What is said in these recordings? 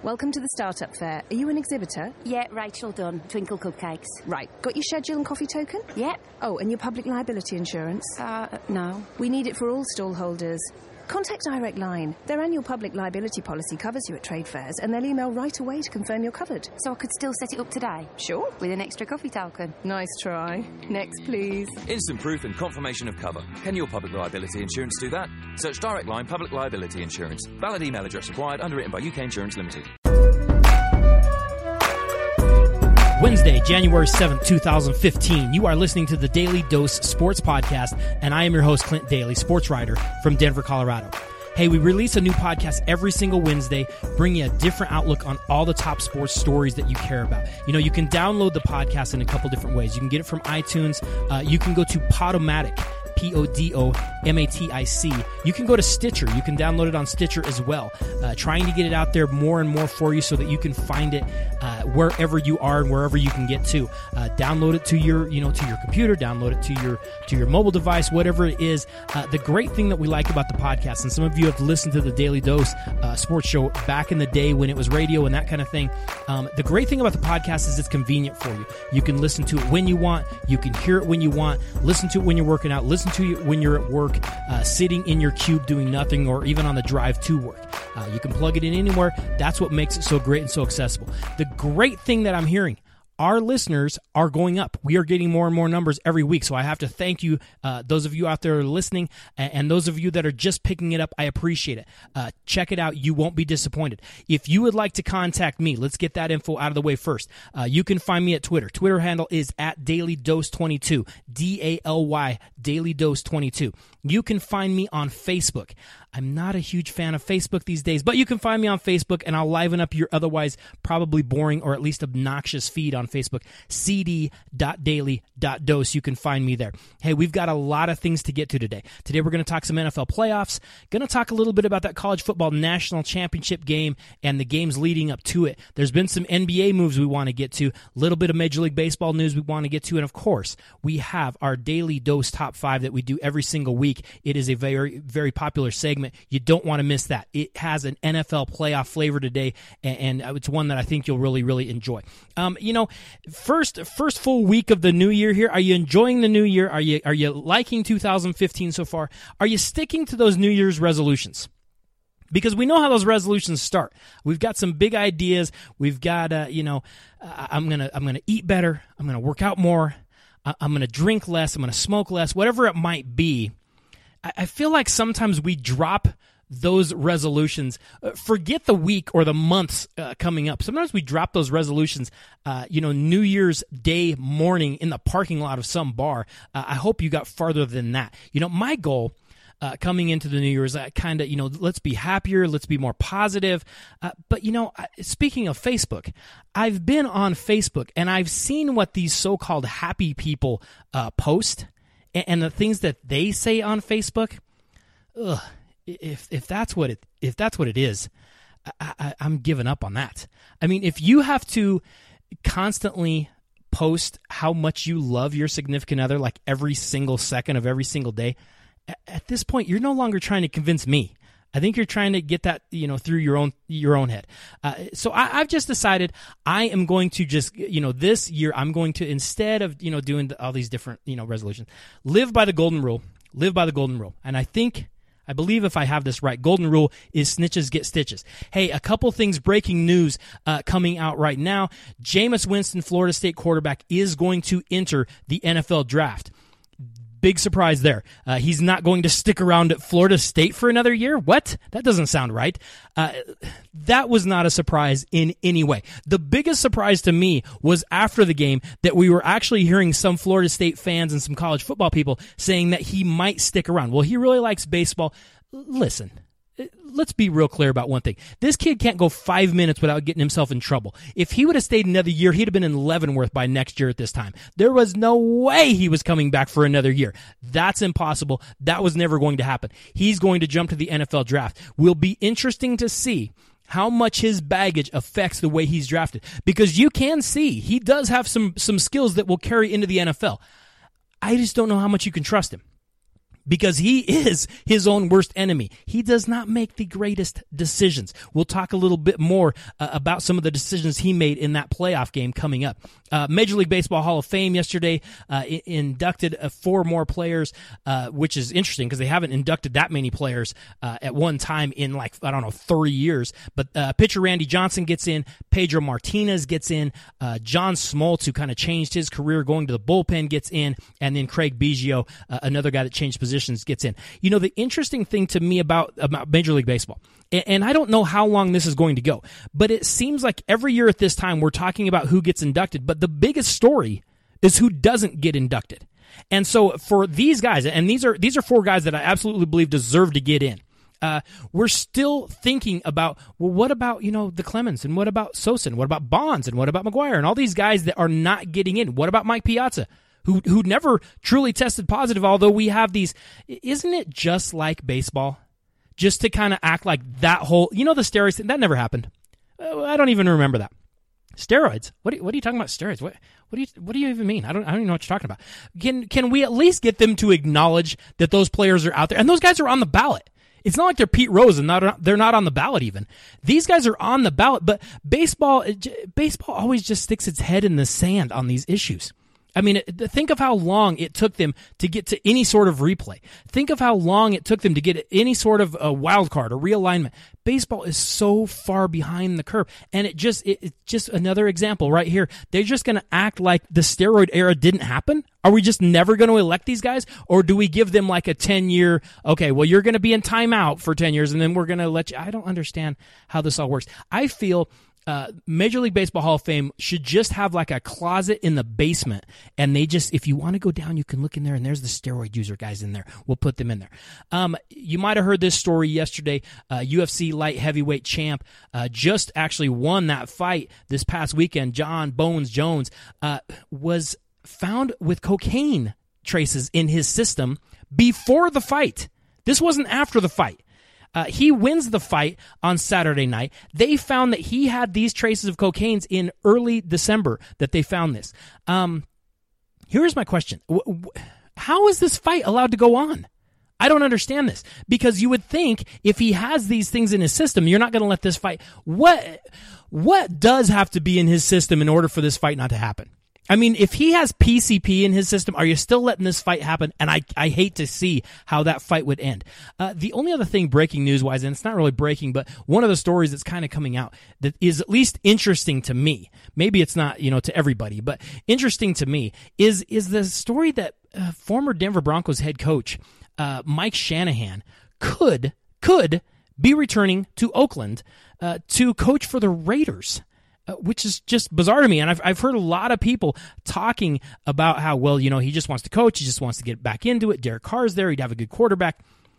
Welcome to the Startup Fair. Are you an exhibitor? Yeah, Rachel Dunn, Twinkle Cupcakes. Right. Got your schedule and coffee token? Yeah. Oh, and your public liability insurance? No. We need it for all stall holders. Contact Direct Line. Their annual public liability policy covers you at trade fairs, and they'll email right away to confirm you're covered. So I could still set it up today? Sure. With an extra coffee token? Nice try. Next, please. Instant proof and confirmation of cover. Can your public liability insurance do that? Search Direct Line Public Liability Insurance. Valid email address required. Underwritten by UK Insurance Limited. Wednesday, January 7th, 2015. You are listening to the Daily Dose Sports Podcast, and I am your host, Clint Daly, sports writer from Denver, Colorado. Hey, we release a new podcast every single Wednesday, bringing you a different outlook on all the top sports stories that you care about. You know, you can download the podcast in a couple different ways. You can get it from iTunes. You can go to Podomatic, Podomatic. You can go to Stitcher. You can download it on Stitcher as well. Trying to get it out there more and more for you so that you can find it wherever you are and wherever you can get to. Download it to your, to your computer. Download it to your mobile device, whatever it is. The great thing that we like about the podcast, and some of you have listened to the Daily Dose sports show back in the day when it was radio and that kind of thing. The great thing about the podcast is it's convenient for you. You can listen to it when you want. You can hear it when you want. Listen to it when you're working out. Listen to it when you're at work, sitting in your cube doing nothing, or even on the drive to work. You can plug it in anywhere. That's what makes it so great and so accessible. The great thing that I'm hearing, our listeners are going up. We are getting more and more numbers every week. So I have to thank you, those of you out there listening, and those of you that are just picking it up. I appreciate it. Check it out. You won't be disappointed. If you would like to contact me, let's get that info out of the way first. You can find me at Twitter. Twitter handle is at DailyDose22, DALY, DailyDose22. You can find me on Facebook. I'm not a huge fan of Facebook these days, but you can find me on Facebook, and I'll liven up your otherwise probably boring or at least obnoxious feed on Facebook, cd.daily.dose. You can find me there. Hey, we've got a lot of things to get to today. Today we're going to talk some NFL playoffs, going to talk a little bit about that college football national championship game and the games leading up to it. There's been some NBA moves we want to get to, a little bit of Major League Baseball news we want to get to, and of course, we have our Daily Dose Top 5 that we do every single week. It is a very, very popular segment. You don't want to miss that. It has an NFL playoff flavor today, and it's one that I think you'll really, really enjoy. First full week of the new year here. Are you enjoying the new year? Are you liking 2015 so far? Are you sticking to those New Year's resolutions? Because we know how those resolutions start. We've got some big ideas. We've got, I'm gonna eat better. I'm gonna work out more. I'm gonna drink less. I'm gonna smoke less. Whatever it might be. I feel like sometimes we drop those resolutions, forget the week or the months coming up. Sometimes we drop those resolutions, New Year's Day morning in the parking lot of some bar. I hope you got farther than that. My goal coming into the new year is kind of, let's be happier, let's be more positive. But speaking of Facebook, I've been on Facebook and I've seen what these so-called happy people post. And the things that they say on Facebook, if that's what it is, I'm giving up on that. I mean, if you have to constantly post how much you love your significant other, like every single second of every single day, at this point, you're no longer trying to convince me. I think you're trying to get that, through your own head. So I've just decided I am going to just, this year I'm going to, instead of, doing all these different, resolutions, live by the golden rule. Live by the golden rule. And I believe if I have this right, golden rule is snitches get stitches. Hey, a couple things, breaking news coming out right now. Jameis Winston, Florida State quarterback, is going to enter the NFL draft. Big surprise there. He's not going to stick around at Florida State for another year? What? That doesn't sound right. That was not a surprise in any way. The biggest surprise to me was after the game that we were actually hearing some Florida State fans and some college football people saying that he might stick around. Well, he really likes baseball. Listen. Let's be real clear about one thing. This kid can't go 5 minutes without getting himself in trouble. If he would have stayed another year, he'd have been in Leavenworth by next year at this time. There was no way he was coming back for another year. That's impossible. That was never going to happen. He's going to jump to the NFL draft. Will be interesting to see how much his baggage affects the way he's drafted. Because you can see he does have some skills that will carry into the NFL. I just don't know how much you can trust him. because he is his own worst enemy. He does not make the greatest decisions. We'll talk a little bit more about some of the decisions he made in that playoff game coming up. Major League Baseball Hall of Fame yesterday inducted 4 more players, which is interesting because they haven't inducted that many players at one time in 30 years. But pitcher Randy Johnson gets in, Pedro Martinez gets in, John Smoltz, who kind of changed his career going to the bullpen, gets in, and then Craig Biggio, another guy that changed positions, gets in. You know, the interesting thing to me about Major League Baseball, and I don't know how long this is going to go, but it seems like every year at this time we're talking about who gets inducted, but the biggest story is who doesn't get inducted. And so for these guys, and these are 4 guys that I absolutely believe deserve to get in, we're still thinking about, well, what about, the Clemens, and what about Sosa, and what about Bonds, and what about McGuire, and all these guys that are not getting in? What about Mike Piazza, who never truly tested positive, although we have these? Isn't it just like baseball? Just to kind of act like that whole, the steroids thing, that never happened. I don't even remember that. Steroids? What are you talking about steroids? What do you even mean? I don't even know what you're talking about. Can we at least get them to acknowledge that those players are out there? And those guys are on the ballot. It's not like they're Pete Rose and they're not on the ballot even. These guys are on the ballot, but baseball always just sticks its head in the sand on these issues. I mean, think of how long it took them to get to any sort of replay. Think of how long it took them to get any sort of a wild card or realignment. Baseball is so far behind the curve, and it's just another example right here. They're just going to act like the steroid era didn't happen. Are we just never going to elect these guys, or do we give them like a 10-year? Okay, well, you're going to be in timeout for 10 years, and then we're going to let you. I don't understand how this all works. I feel Major League Baseball Hall of Fame should just have like a closet in the basement, and they just, if you want to go down, you can look in there, and there's the steroid user guys in there. We'll put them in there. You might have heard this story yesterday. UFC light heavyweight champ just actually won that fight this past weekend. John Bones Jones was found with cocaine traces in his system before the fight. This wasn't after the fight. He wins the fight on Saturday night. They found that he had these traces of cocaine in early December that they found this. Here's my question. How is this fight allowed to go on? I don't understand this, because you would think if he has these things in his system, you're not going to let this fight. What does have to be in his system in order for this fight not to happen? I mean, if he has PCP in his system, are you still letting this fight happen? And I hate to see how that fight would end. The only other thing breaking news-wise, and it's not really breaking, but one of the stories that's kind of coming out that is at least interesting to me, maybe it's not, to everybody, but interesting to me, is the story that former Denver Broncos head coach Mike Shanahan could be returning to Oakland to coach for the Raiders. Which is just bizarre to me. And I've heard a lot of people talking about how, well, he just wants to coach. He just wants to get back into it. Derek Carr's there. He'd have a good quarterback.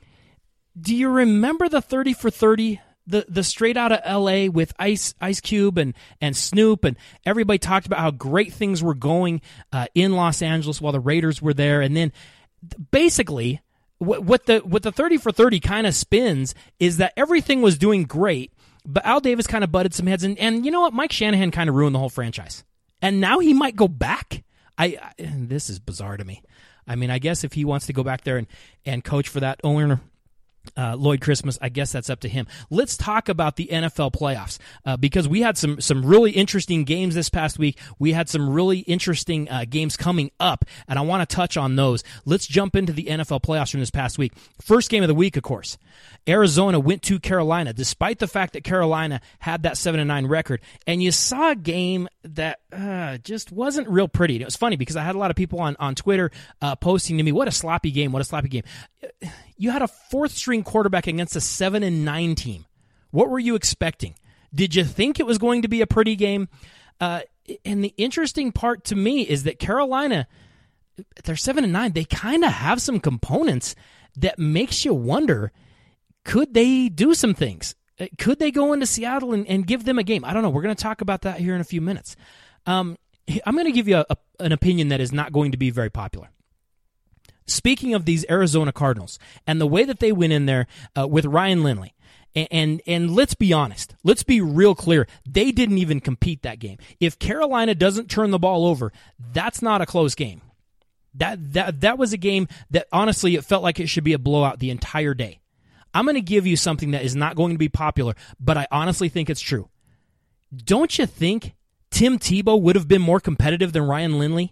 Do you remember the 30 for 30, the straight out of L.A. with Ice Cube and Snoop, and everybody talked about how great things were going in Los Angeles while the Raiders were there. And then basically what the 30 for 30 kind of spins is that everything was doing great, but Al Davis kind of butted some heads, and you know what? Mike Shanahan kind of ruined the whole franchise. And now he might go back? This is bizarre to me. I mean, I guess if he wants to go back there and coach for that owner, Lloyd Christmas, I guess that's up to him. Let's talk about the NFL playoffs because we had some really interesting games this past week. We had some really interesting games coming up, and I want to touch on those. Let's jump into the NFL playoffs from this past week. First game of the week, of course. Arizona went to Carolina, despite the fact that Carolina had that 7-9 record, and you saw a game that just wasn't real pretty. And it was funny because I had a lot of people on Twitter posting to me, what a sloppy game, what a sloppy game. You had a fourth-string quarterback against a 7-9 team. What were you expecting? Did you think it was going to be a pretty game? And the interesting part to me is that Carolina, they're 7-9. They kind of have some components that makes you wonder, could they do some things? Could they go into Seattle and give them a game? I don't know. We're going to talk about that here in a few minutes. I'm going to give you an opinion that is not going to be very popular. Speaking of these Arizona Cardinals and the way that they went in there with Ryan Lindley, and let's be honest, let's be real clear, they didn't even compete that game. If Carolina doesn't turn the ball over, that's not a close game. That was a game that, honestly, it felt like it should be a blowout the entire day. I'm going to give you something that is not going to be popular, but I honestly think it's true. Don't you think Tim Tebow would have been more competitive than Ryan Lindley?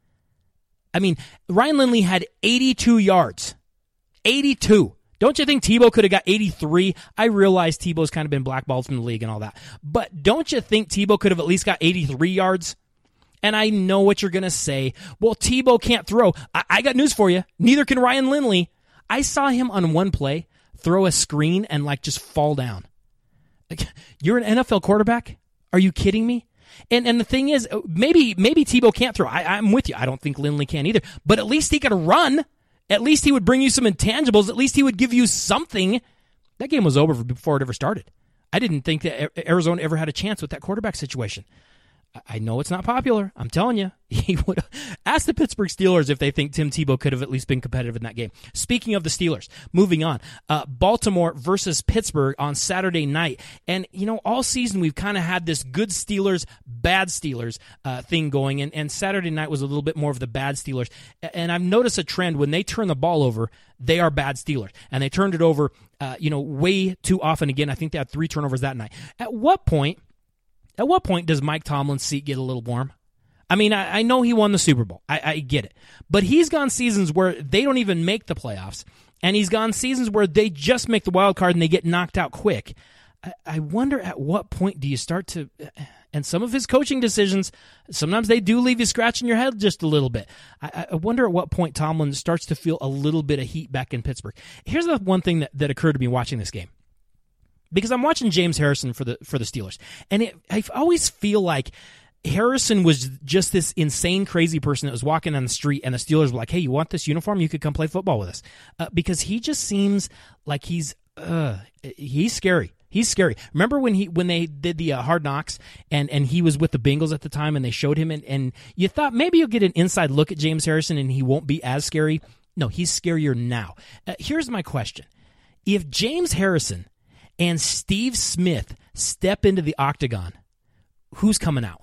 I mean, Ryan Lindley had 82 yards. 82. Don't you think Tebow could have got 83? I realize Tebow's kind of been blackballed from the league and all that. But don't you think Tebow could have at least got 83 yards? And I know what you're going to say. Well, Tebow can't throw. I got news for you. Neither can Ryan Lindley. I saw him on one play throw a screen and just fall down. You're an NFL quarterback? Are you kidding me? And the thing is, maybe Tebow can't throw. I'm with you. I don't think Lindley can either. But at least he could run. At least he would bring you some intangibles. At least he would give you something. That game was over before it ever started. I didn't think that Arizona ever had a chance with that quarterback situation. I know it's not popular. I'm telling you. He would ask the Pittsburgh Steelers if they think Tim Tebow could have at least been competitive in that game. Speaking of the Steelers, moving on. Baltimore versus Pittsburgh on Saturday night. And, all season we've kind of had this good Steelers, bad Steelers thing going. And Saturday night was a little bit more of the bad Steelers. And I've noticed a trend. When they turn the ball over, they are bad Steelers. And they turned it over, way too often again. I think they had 3 turnovers that night. At what point does Mike Tomlin's seat get a little warm? I mean, I know he won the Super Bowl. I get it. But he's gone seasons where they don't even make the playoffs, and he's gone seasons where they just make the wild card and they get knocked out quick. I wonder at what point do you start to... And some of his coaching decisions, sometimes they do leave you scratching your head just a little bit. I wonder at what point Tomlin starts to feel a little bit of heat back in Pittsburgh. Here's the one thing that occurred to me watching this game. Because I'm watching James Harrison for the Steelers, and I always feel like Harrison was just this insane, crazy person that was walking on the street, and the Steelers were like, "Hey, you want this uniform? You could come play football with us." Because he just seems like he's scary. He's scary. Remember when they did the Hard Knocks, and he was with the Bengals at the time, and they showed him, and you thought maybe you'll get an inside look at James Harrison, and he won't be as scary. No, he's scarier now. Here's my question: if James Harrison and Steve Smith step into the octagon, who's coming out?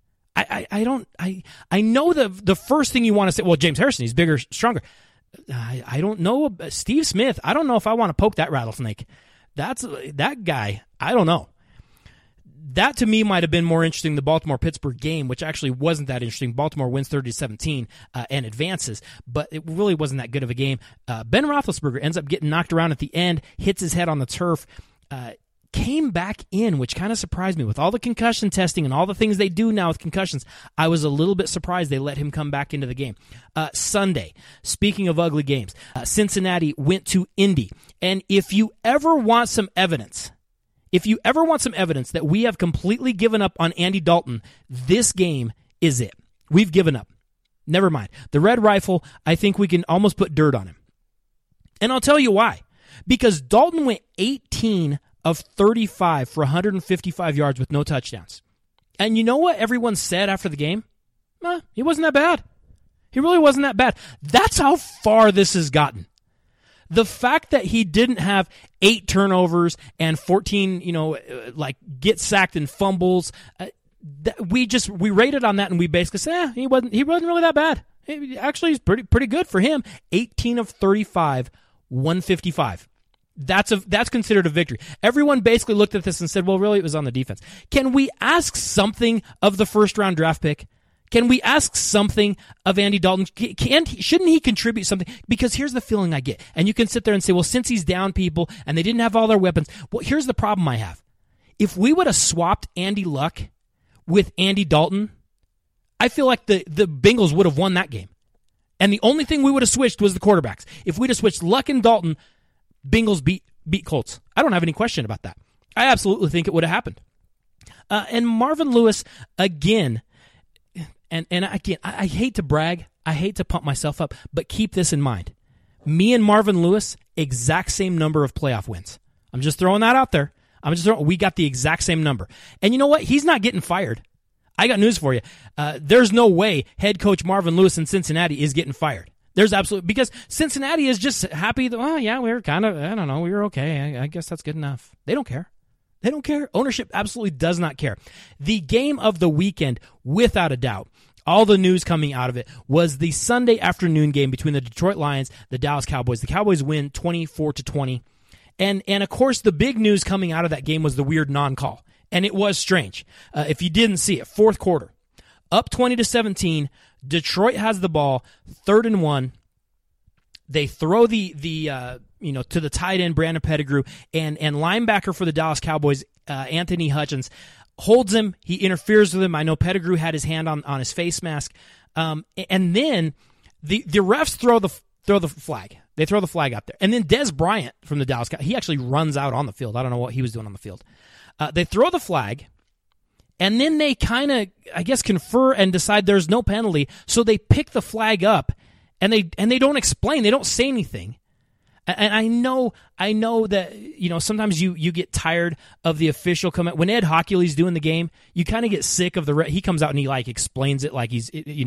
I know the first thing you want to say, well, James Harrison, he's bigger, stronger. I don't know. Steve Smith, I don't know if I want to poke that rattlesnake. That guy, I don't know. That to me might have been more interesting than the Baltimore-Pittsburgh game, which actually wasn't that interesting. Baltimore wins 30-17 and advances, but it really wasn't that good of a game. Ben Roethlisberger ends up getting knocked around at the end, hits his head on the turf, came back in, which kind of surprised me. With all the concussion testing and all the things they do now with concussions, I was a little bit surprised they let him come back into the game. Sunday, speaking of ugly games, Cincinnati went to Indy. And if you ever want some evidence that we have completely given up on Andy Dalton, this game is it. We've given up. Never mind. The Red Rifle, I think we can almost put dirt on him. And I'll tell you why. Because Dalton went 18 of 35 for 155 yards with no touchdowns. And you know what everyone said after the game? He wasn't that bad. He really wasn't that bad. That's how far this has gotten. The fact that he didn't have 8 turnovers and 14, get sacked and fumbles, we rated on that and we basically said, he wasn't really that bad. Actually, he's pretty good for him. 18 of 35, 155. That's considered a victory. Everyone basically looked at this and said, well, really, it was on the defense. Can we ask something of the first-round draft pick? Can we ask something of Andy Dalton? Shouldn't he contribute something? Because here's the feeling I get. And you can sit there and say, well, since he's down people and they didn't have all their weapons. Well, here's the problem I have. If we would have swapped Andy Luck with Andy Dalton, I feel like the Bengals would have won that game. And the only thing we would have switched was the quarterbacks. If we'd have switched Luck and Dalton, Bengals beat Colts. I don't have any question about that. I absolutely think it would have happened. And Marvin Lewis, again, and again, I hate to brag. I hate to pump myself up, but keep this in mind. Me and Marvin Lewis, exact same number of playoff wins. I'm just throwing that out there. We got the exact same number. And you know what? He's not getting fired. I got news for you. There's no way head coach Marvin Lewis in Cincinnati is getting fired. There's absolutely, because Cincinnati is just happy that, well, yeah, we were kind of, I don't know, we were okay. I guess that's good enough. They don't care. They don't care. Ownership absolutely does not care. The game of the weekend, without a doubt, all the news coming out of it was the Sunday afternoon game between the Detroit Lions, the Dallas Cowboys. The Cowboys win 24-20. And of course, the big news coming out of that game was the weird non-call. And it was strange. If you didn't see it, fourth quarter, up 20-17, Detroit has the ball, 3rd and 1. They throw the to the tight end, Brandon Pettigrew, and linebacker for the Dallas Cowboys, Anthony Hutchins, holds him. He interferes with him. I know Pettigrew had his hand on his face mask. And then the refs throw the flag. They throw the flag out there. And then Dez Bryant from the Dallas Cowboys, he actually runs out on the field. I don't know what he was doing on the field. They throw the flag, and then they kind of, I guess, confer and decide there's no penalty. So they pick the flag up, and they don't explain. They don't say anything. And I know that, sometimes you get tired of the official comment. When Ed Hockley's doing the game, you kind of get sick of he comes out and he explains it like he's,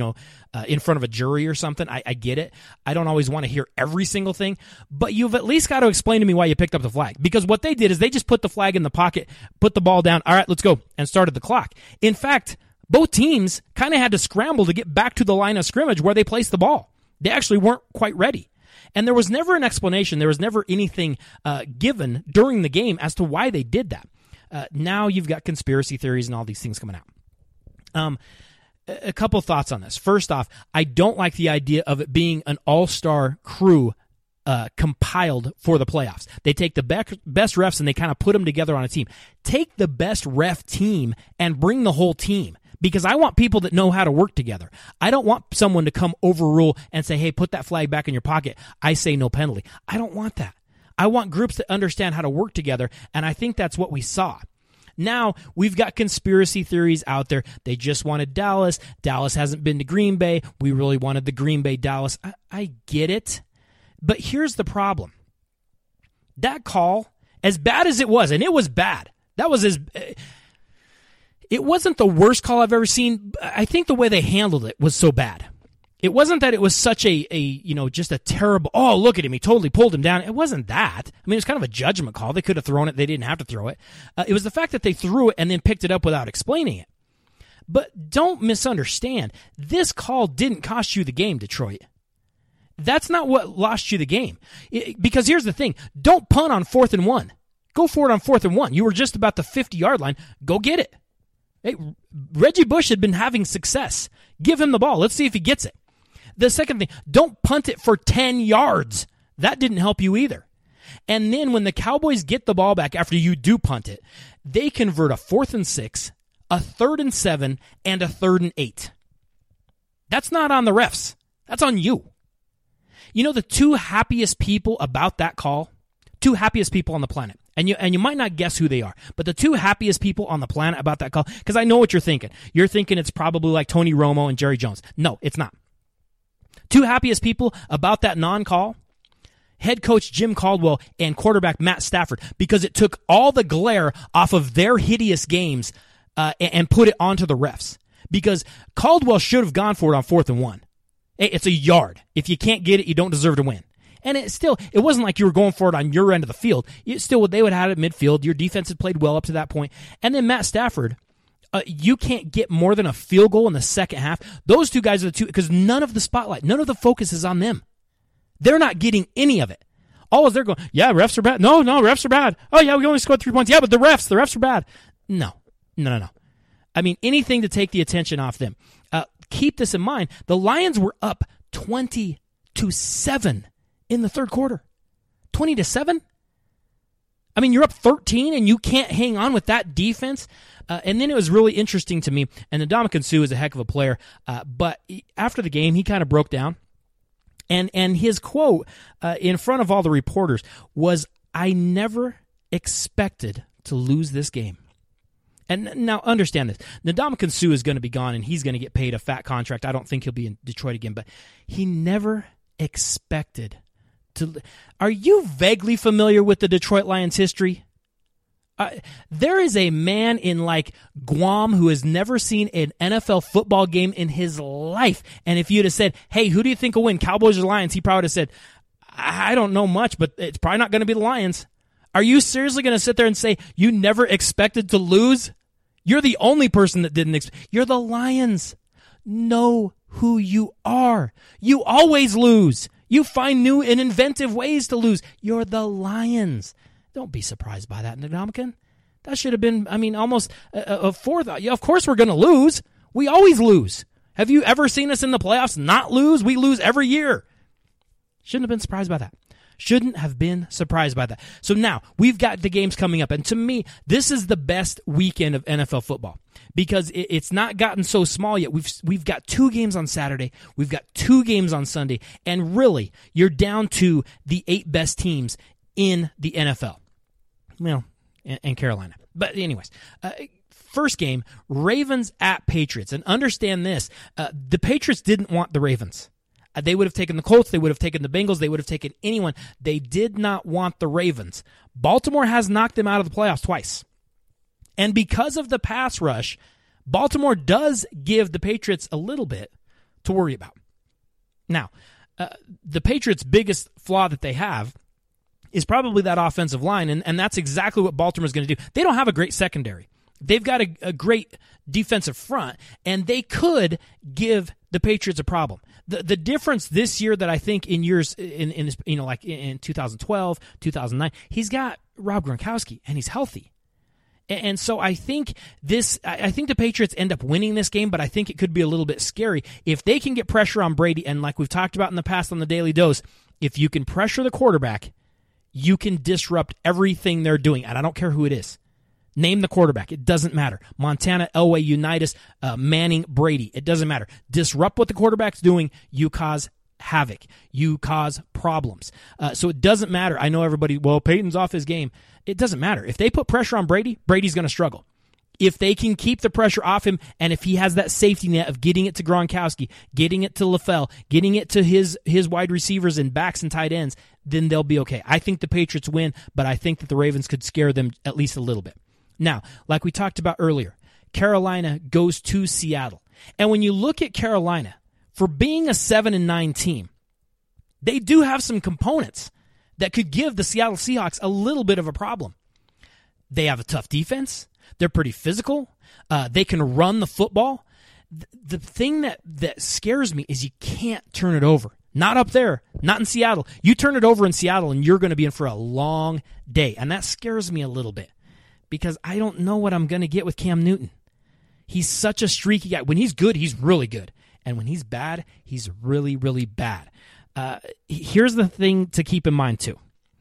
in front of a jury or something. I get it. I don't always want to hear every single thing, but you've at least got to explain to me why you picked up the flag. Because what they did is they just put the flag in the pocket, put the ball down. All right, let's go, and started the clock. In fact, both teams kind of had to scramble to get back to the line of scrimmage where they placed the ball. They actually weren't quite ready. And there was never an explanation. There was never anything given during the game as to why they did that. Now you've got conspiracy theories and all these things coming out. A couple thoughts on this. First off, I don't like the idea of it being an all-star crew compiled for the playoffs. They take the best refs and they kind of put them together on a team. Take the best ref team and bring the whole team. Because I want people that know how to work together. I don't want someone to come overrule and say, hey, put that flag back in your pocket. I say no penalty. I don't want that. I want groups that understand how to work together, and I think that's what we saw. Now, we've got conspiracy theories out there. They just wanted Dallas. Dallas hasn't been to Green Bay. We really wanted the Green Bay Dallas. I get it. But here's the problem. That call, as bad as it was, and it was bad. That was It wasn't the worst call I've ever seen. I think the way they handled it was so bad. It wasn't that it was such just a terrible, oh, look at him, he totally pulled him down. It wasn't that. I mean, it was kind of a judgment call. They could have thrown it. They didn't have to throw it. It was the fact that they threw it and then picked it up without explaining it. But don't misunderstand. This call didn't cost you the game, Detroit. That's not what lost you the game. Because here's the thing. Don't punt on 4th and 1. Go for it on 4th and 1. You were just about the 50-yard line. Go get it. Hey, Reggie Bush had been having success. Give him the ball. Let's see if he gets it. The second thing, don't punt it for 10 yards. That didn't help you either. And then when the Cowboys get the ball back after you do punt it, they convert a 4th and 6, a 3rd and 7, and a 3rd and 8. That's not on the refs. That's on you. You know the two happiest people about that call? Two happiest people on the planet. And you might not guess who they are, but the two happiest people on the planet about that call, because I know what you're thinking. You're thinking it's probably like Tony Romo and Jerry Jones. No, it's not. Two happiest people about that non-call, head coach Jim Caldwell and quarterback Matt Stafford, because it took all the glare off of their hideous games and put it onto the refs. Because Caldwell should have gone for it on 4th and 1. It's a yard. If you can't get it, you don't deserve to win. And it wasn't like you were going for it on your end of the field. They would have had it midfield. Your defense had played well up to that point. And then Matt Stafford, you can't get more than a field goal in the second half. Those two guys are the two, because none of the spotlight, none of the focus is on them. They're not getting any of it. All they're going, yeah, refs are bad. No, refs are bad. Oh, yeah, we only scored 3 points. Yeah, but the refs are bad. No. I mean, anything to take the attention off them. Keep this in mind. The Lions were up 20-7 in the third quarter. 20-7? I mean, you're up 13 and you can't hang on with that defense. And then it was really interesting to me, and Ndamukong Suh is a heck of a player, but after the game, he kind of broke down. And his quote in front of all the reporters was, I never expected to lose this game. And now understand this. Ndamukong Suh is going to be gone, and he's going to get paid a fat contract. I don't think he'll be in Detroit again, but he never expected to. Are you vaguely familiar with the Detroit Lions history? There is a man in Guam who has never seen an NFL football game in his life. And if you'd have said, hey, who do you think will win, Cowboys or Lions? He probably would have said, I don't know much, but it's probably not going to be the Lions. Are you seriously going to sit there and say you never expected to lose? You're the only person that didn't expect. You're the Lions. know who you are. You always lose. You find new and inventive ways to lose. You're the Lions. Don't be surprised by that, Ndamukong. That should have been, almost a fourth. Yeah, of course we're going to lose. We always lose. Have you ever seen us in the playoffs not lose? We lose every year. Shouldn't have been surprised by that. Shouldn't have been surprised by that. So now, we've got the games coming up. And to me, this is the best weekend of NFL football because it's not gotten so small yet. We've got 2 games on Saturday. We've got 2 games on Sunday. And really, you're down to the 8 best teams in the NFL. Well, and Carolina. But anyways, first game, Ravens at Patriots. And understand this, the Patriots didn't want the Ravens. They would have taken the Colts. They would have taken the Bengals. They would have taken anyone. They did not want the Ravens. Baltimore has knocked them out of the playoffs twice. And because of the pass rush, Baltimore does give the Patriots a little bit to worry about. Now, the Patriots' biggest flaw that they have is probably that offensive line, and that's exactly what Baltimore's going to do. They don't have a great secondary. They've got a great defensive front, and they could give the Patriots a problem. The difference this year that I think in years like in 2012, 2009, he's got Rob Gronkowski and he's healthy. And so I think the Patriots end up winning this game, but I think it could be a little bit scary if they can get pressure on Brady. And like we've talked about in the past on the Daily Dose, if you can pressure the quarterback, you can disrupt everything they're doing. And I don't care who it is. Name the quarterback. It doesn't matter. Montana, Elway, Unitas, Manning, Brady. It doesn't matter. Disrupt what the quarterback's doing. You cause havoc. You cause problems. So it doesn't matter. I know everybody, Peyton's off his game. It doesn't matter. If they put pressure on Brady, Brady's going to struggle. If they can keep the pressure off him, and if he has that safety net of getting it to Gronkowski, getting it to LaFell, getting it to his wide receivers and backs and tight ends, then they'll be okay. I think the Patriots win, but I think that the Ravens could scare them at least a little bit. Now, like we talked about earlier, Carolina goes to Seattle. And when you look at Carolina, for being a 7-9 team, they do have some components that could give the Seattle Seahawks a little bit of a problem. They have a tough defense. They're pretty physical. They can run the football. The thing that scares me is you can't turn it over. Not up there. Not in Seattle. You turn it over in Seattle, and you're going to be in for a long day. And that scares me a little bit, because I don't know what I'm going to get with Cam Newton. He's such a streaky guy. When he's good, he's really good. And when he's bad, he's really, really bad. Here's the thing to keep in mind, too.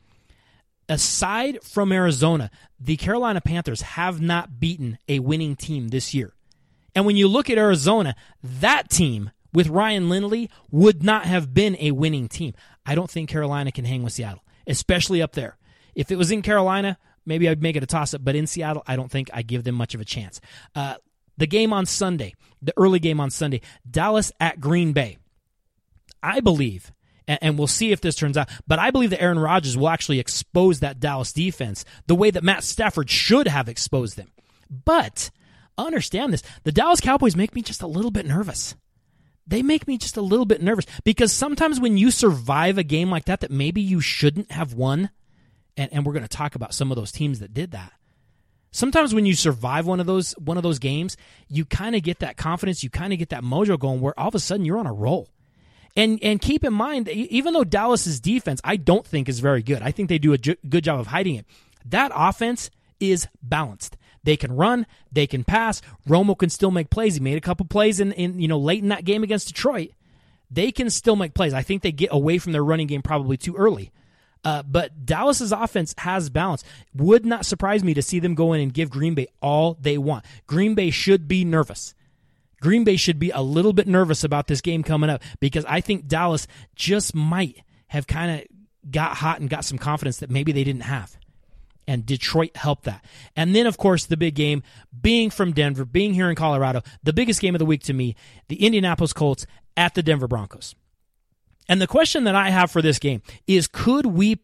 Aside from Arizona, the Carolina Panthers have not beaten a winning team this year. And when you look at Arizona, that team with Ryan Lindley would not have been a winning team. I don't think Carolina can hang with Seattle, especially up there. If it was in Carolina, maybe I'd make it a toss-up, but in Seattle, I don't think I give them much of a chance. The game on Sunday, the early game on Sunday, Dallas at Green Bay. I believe, and we'll see if this turns out, but I believe that Aaron Rodgers will actually expose that Dallas defense the way that Matt Stafford should have exposed them. But understand this, the Dallas Cowboys make me just a little bit nervous. They make me just a little bit nervous because sometimes when you survive a game like that maybe you shouldn't have won, and we're going to talk about some of those teams that did that. Sometimes when you survive one of those games, you kind of get that confidence, you kind of get that mojo going where all of a sudden you're on a roll. And keep in mind, even though Dallas's defense I don't think is very good, I think they do a good job of hiding it. That offense is balanced. They can run, they can pass. Romo can still make plays. He made a couple plays in late in that game against Detroit. They can still make plays. I think they get away from their running game probably too early. But Dallas's offense has balance. Would not surprise me to see them go in and give Green Bay all they want. Green Bay should be nervous. Green Bay should be a little bit nervous about this game coming up because I think Dallas just might have kind of got hot and got some confidence that maybe they didn't have. And Detroit helped that. And then, of course, the big game, being from Denver, being here in Colorado, the biggest game of the week to me, the Indianapolis Colts at the Denver Broncos. And the question that I have for this game is, could we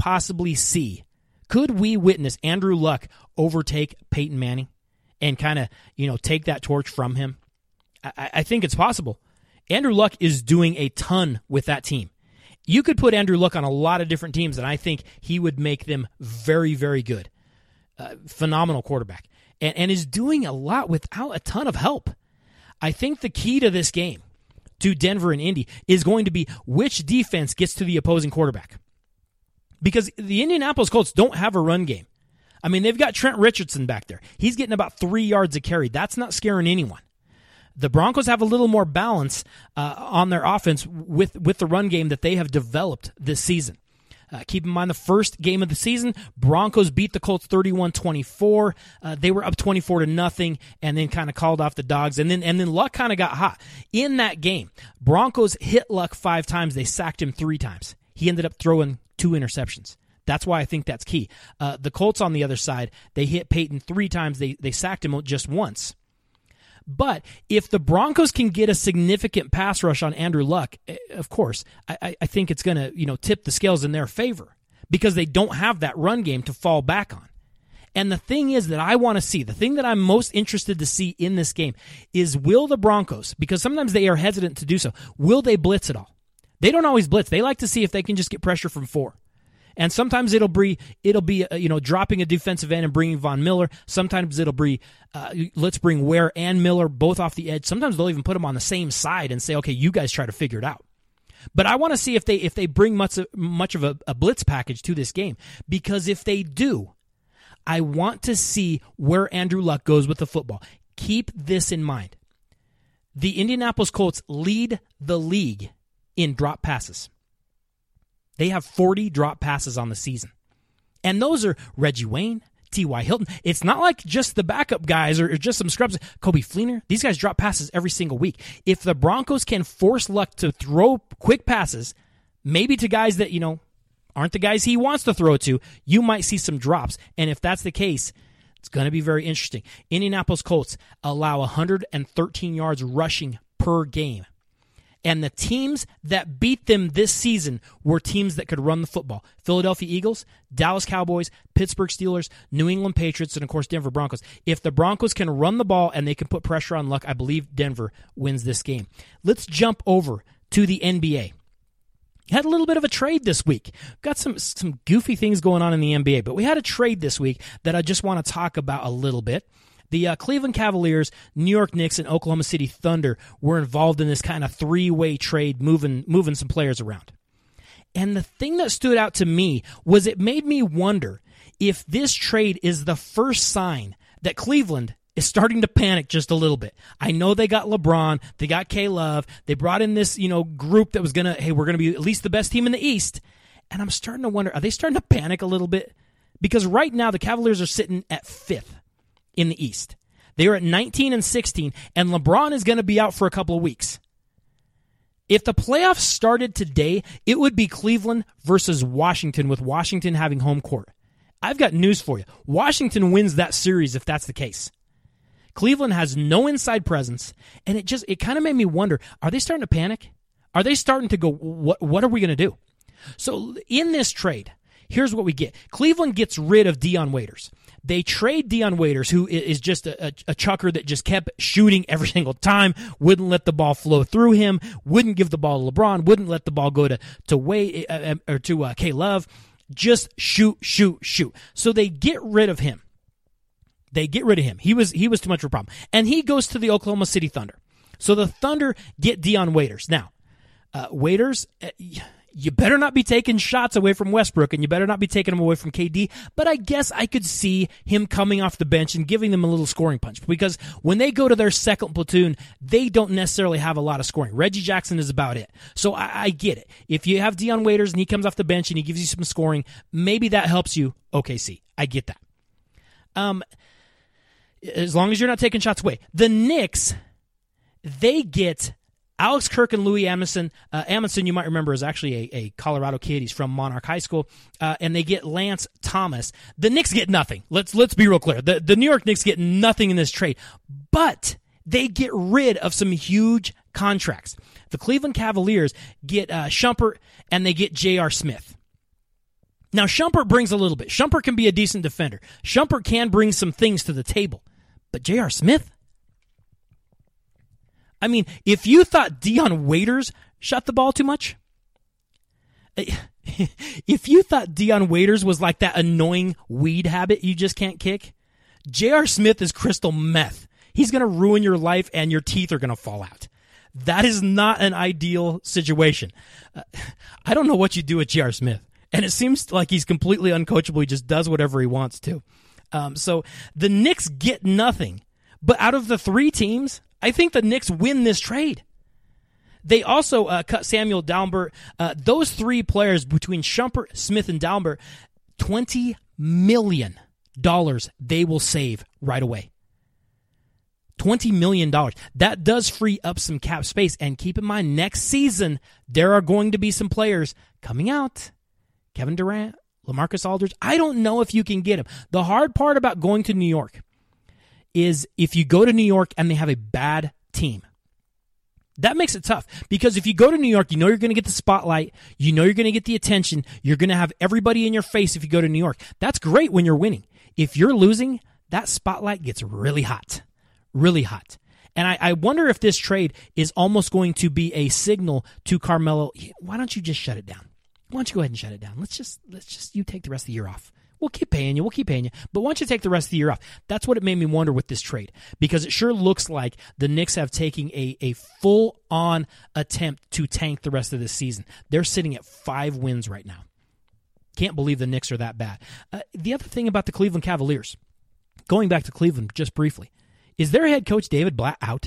witness Andrew Luck overtake Peyton Manning and kind of, take that torch from him? I think it's possible. Andrew Luck is doing a ton with that team. You could put Andrew Luck on a lot of different teams, and I think he would make them very, very good. Phenomenal quarterback. And is doing a lot without a ton of help. I think the key to this game to Denver and Indy is going to be which defense gets to the opposing quarterback. Because the Indianapolis Colts don't have a run game. I mean, they've got Trent Richardson back there. He's getting about 3 yards a carry. That's not scaring anyone. The Broncos have a little more balance on their offense with the run game that they have developed this season. Keep in mind the first game of the season, Broncos beat the Colts 31-24. They were up 24-0 and then kind of called off the dogs. And then Luck kind of got hot. In that game, Broncos hit Luck 5 times. They sacked him 3 times. He ended up throwing 2 interceptions. That's why I think that's key. The Colts on the other side, they hit Peyton 3 times. They sacked him just once. But if the Broncos can get a significant pass rush on Andrew Luck, of course, I think it's going to tip the scales in their favor because they don't have that run game to fall back on. And the thing is that I want to see, the thing that I'm most interested to see in this game is will the Broncos, because sometimes they are hesitant to do so, will they blitz at all? They don't always blitz. They like to see if they can just get pressure from 4. And sometimes it'll be dropping a defensive end and bringing Von Miller. Sometimes it'll be let's bring Ware and Miller both off the edge. Sometimes they'll even put them on the same side and say, okay, you guys try to figure it out. But I want to see if they bring much of a blitz package to this game, because if they do, I want to see where Andrew Luck goes with the football. Keep this in mind. The Indianapolis Colts lead the league in drop passes. They have 40 drop passes on the season. And those are Reggie Wayne, T.Y. Hilton. It's not like just the backup guys or just some scrubs. Kobe Fleener, these guys drop passes every single week. If the Broncos can force Luck to throw quick passes, maybe to guys that, aren't the guys he wants to throw to, you might see some drops. And if that's the case, it's going to be very interesting. Indianapolis Colts allow 113 yards rushing per game. And the teams that beat them this season were teams that could run the football. Philadelphia Eagles, Dallas Cowboys, Pittsburgh Steelers, New England Patriots, and, of course, Denver Broncos. If the Broncos can run the ball and they can put pressure on Luck, I believe Denver wins this game. Let's jump over to the NBA. Had a little bit of a trade this week. Got some goofy things going on in the NBA, but we had a trade this week that I just want to talk about a little bit. The Cleveland Cavaliers, New York Knicks, and Oklahoma City Thunder were involved in this kind of 3-way trade, moving some players around. And the thing that stood out to me was it made me wonder if this trade is the first sign that Cleveland is starting to panic just a little bit. I know they got LeBron, they got K-Love, they brought in this group that was we're going to be at least the best team in the East. And I'm starting to wonder, are they starting to panic a little bit? Because right now the Cavaliers are sitting at 5th. In the East. They are at 19-16, and LeBron is going to be out for a couple of weeks. If the playoffs started today, it would be Cleveland versus Washington, with Washington having home court. I've got news for you. Washington wins that series if that's the case. Cleveland has no inside presence, and it kind of made me wonder, are they starting to panic? Are they starting to go, what are we going to do? So in this trade, here's what we get. Cleveland gets rid of Dion Waiters. They trade Dion Waiters, who is just a chucker that just kept shooting every single time, wouldn't let the ball flow through him, wouldn't give the ball to LeBron, wouldn't let the ball go to Wade or to K-Love. Just shoot. So they get rid of him. He was too much of a problem. And he goes to the Oklahoma City Thunder. So the Thunder get Dion Waiters. Now, Waiters, you better not be taking shots away from Westbrook, and you better not be taking them away from KD, but I guess I could see him coming off the bench and giving them a little scoring punch, because when they go to their second platoon, they don't necessarily have a lot of scoring. Reggie Jackson is about it. So I get it. If you have Dion Waiters and he comes off the bench and he gives you some scoring, maybe that helps you, OKC. I get that. As long as you're not taking shots away. The Knicks, they get Alex Kirk and Louis Amundsen. Amundsen, you might remember, is actually a Colorado kid. He's from Monarch High School. And they get Lance Thomas. The Knicks get nothing. Let's be real clear. The New York Knicks get nothing in this trade. But they get rid of some huge contracts. The Cleveland Cavaliers get Shumpert, and they get J.R. Smith. Now, Shumpert brings a little bit. Shumpert can be a decent defender. Shumpert can bring some things to the table. But J.R. Smith? I mean, if you thought Dion Waiters shot the ball too much, if you thought Dion Waiters was like that annoying weed habit you just can't kick, J.R. Smith is crystal meth. He's going to ruin your life and your teeth are going to fall out. That is not an ideal situation. I don't know what you do with J.R. Smith. And it seems like he's completely uncoachable. He just does whatever he wants to. So the Knicks get nothing. But out of the 3 teams, I think the Knicks win this trade. They also cut Samuel Dalembert. Those 3 players between Shumpert, Smith, and Dalembert, $20 million they will save right away. $20 million. That does free up some cap space. And keep in mind, next season, there are going to be some players coming out. Kevin Durant, LaMarcus Aldridge. I don't know if you can get him. The hard part about going to New York is if you go to New York and they have a bad team. That makes it tough because if you go to New York, you know you're going to get the spotlight. You know you're going to get the attention. You're going to have everybody in your face if you go to New York. That's great when you're winning. If you're losing, that spotlight gets really hot. Really hot. And I wonder if this trade is almost going to be a signal to Carmelo. Why don't you just shut it down? Why don't you go ahead and shut it down? Let's just you take the rest of the year off. We'll keep paying you. But why don't you take the rest of the year off? That's what it made me wonder with this trade because it sure looks like the Knicks have taken a full-on attempt to tank the rest of this season. They're sitting at 5 wins right now. Can't believe the Knicks are that bad. The other thing about the Cleveland Cavaliers, going back to Cleveland just briefly, is their head coach David Blatt out?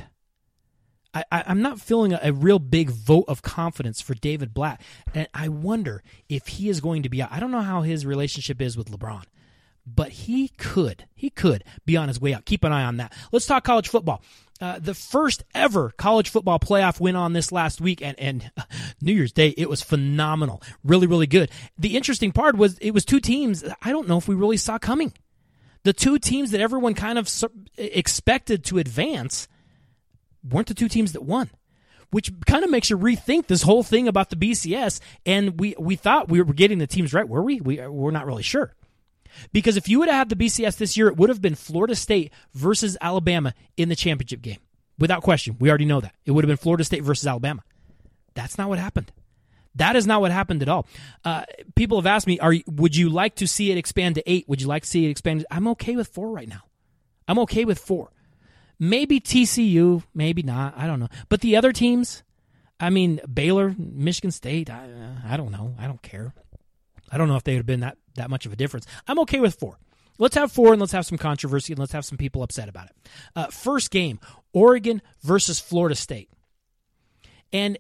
I'm not feeling a real big vote of confidence for David Blatt, and I wonder if he is going to be out. I don't know how his relationship is with LeBron, but he could be on his way out. Keep an eye on that. Let's talk college football. The first ever college football playoff went on this last week, and New Year's Day, it was phenomenal. Really, really good. The interesting part was it was 2 teams I don't know if we really saw coming. The 2 teams that everyone kind of expected to advance weren't the 2 teams that won, which kind of makes you rethink this whole thing about the BCS. And we thought we were getting the teams right, were we? We're not really sure. Because if you would have had the BCS this year, it would have been Florida State versus Alabama in the championship game. Without question. We already know that. It would have been Florida State versus Alabama. That's not what happened. That is not what happened at all. People have asked me, would you like to see it expand to 8? Would you like to see it expand? I'm okay with 4 right now. I'm okay with 4. Maybe TCU, maybe not. I don't know. But the other teams, I mean, Baylor, Michigan State, I don't know. I don't care. I don't know if they would have been that much of a difference. I'm okay with 4. Let's have 4 and let's have some controversy and let's have some people upset about it. First game, Oregon versus Florida State. And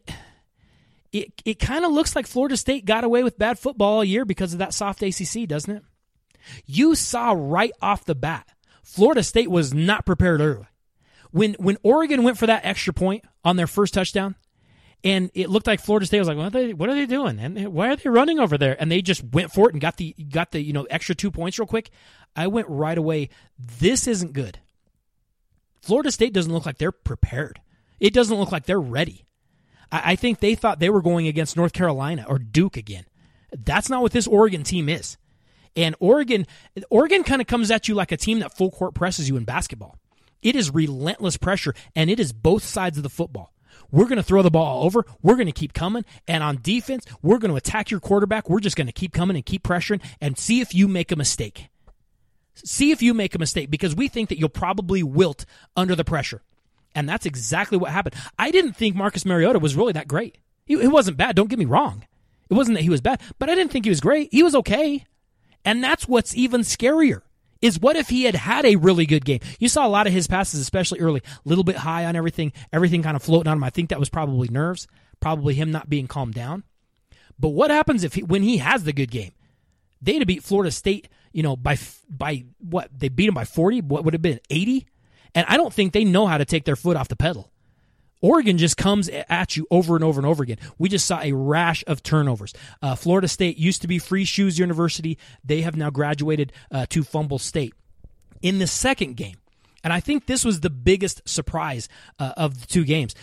it kind of looks like Florida State got away with bad football all year because of that soft ACC, doesn't it? You saw right off the bat, Florida State was not prepared early. When Oregon went for that extra point on their first touchdown, and it looked like Florida State was like, what are they doing? And why are they running over there? And they just went for it and got the extra 2 points real quick. I went right away. This isn't good. Florida State doesn't look like they're prepared. It doesn't look like they're ready. I think they thought they were going against North Carolina or Duke again. That's not what this Oregon team is. And Oregon kind of comes at you like a team that full court presses you in basketball. It is relentless pressure, and it is both sides of the football. We're going to throw the ball all over. We're going to keep coming. And on defense, we're going to attack your quarterback. We're just going to keep coming and keep pressuring and see if you make a mistake. See if you make a mistake because we think that you'll probably wilt under the pressure. And that's exactly what happened. I didn't think Marcus Mariota was really that great. He wasn't bad. Don't get me wrong. It wasn't that he was bad, but I didn't think he was great. He was okay. And that's what's even scarier. Is what if he had a really good game? You saw a lot of his passes, especially early, a little bit high on everything kind of floating on him. I think that was probably nerves, probably him not being calmed down. But what happens when he has the good game? They'd have beat Florida State, by what? They beat him by 40? What would have been, 80? And I don't think they know how to take their foot off the pedal. Oregon just comes at you over and over and over again. We just saw a rash of turnovers. Florida State used to be Free Shoes University. They have now graduated to Fumble State. In the second game, and I think this was the biggest surprise of the 2 games,